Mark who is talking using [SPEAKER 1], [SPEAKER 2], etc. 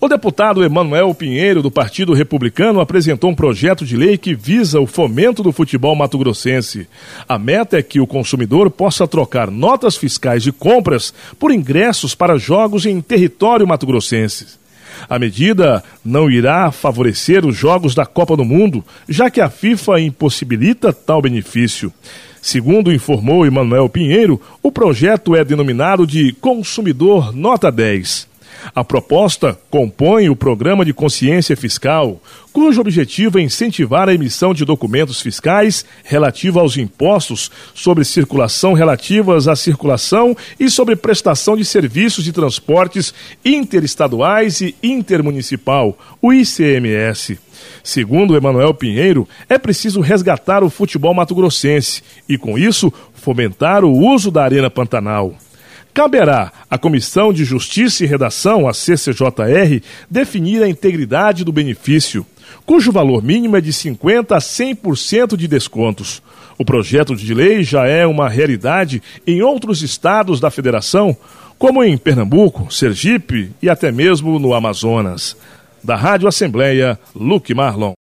[SPEAKER 1] O deputado Emanuel Pinheiro, do Partido Republicano, apresentou um projeto de lei que visa o fomento do futebol mato-grossense. A meta é que o consumidor possa trocar notas fiscais de compras por ingressos para jogos em território mato-grossense. A medida não irá favorecer os jogos da Copa do Mundo, já que a FIFA impossibilita tal benefício. Segundo informou Emanuel Pinheiro, o projeto é denominado de Consumidor Nota 10. A proposta compõe o Programa de Consciência Fiscal, cujo objetivo é incentivar a emissão de documentos fiscais relativos aos impostos sobre circulação relativas à circulação e sobre prestação de serviços de transportes interestaduais e intermunicipal, o ICMS. Segundo Emanuel Pinheiro, é preciso resgatar o futebol mato-grossense e, com isso, fomentar o uso da Arena Pantanal. Caberá à Comissão de Justiça e Redação, a CCJR, definir a integridade do benefício, cujo valor mínimo é de 50% a 100% de descontos. O projeto de lei já é uma realidade em outros estados da federação, como em Pernambuco, Sergipe e até mesmo no Amazonas. Da Rádio Assembleia, Luque Marlon.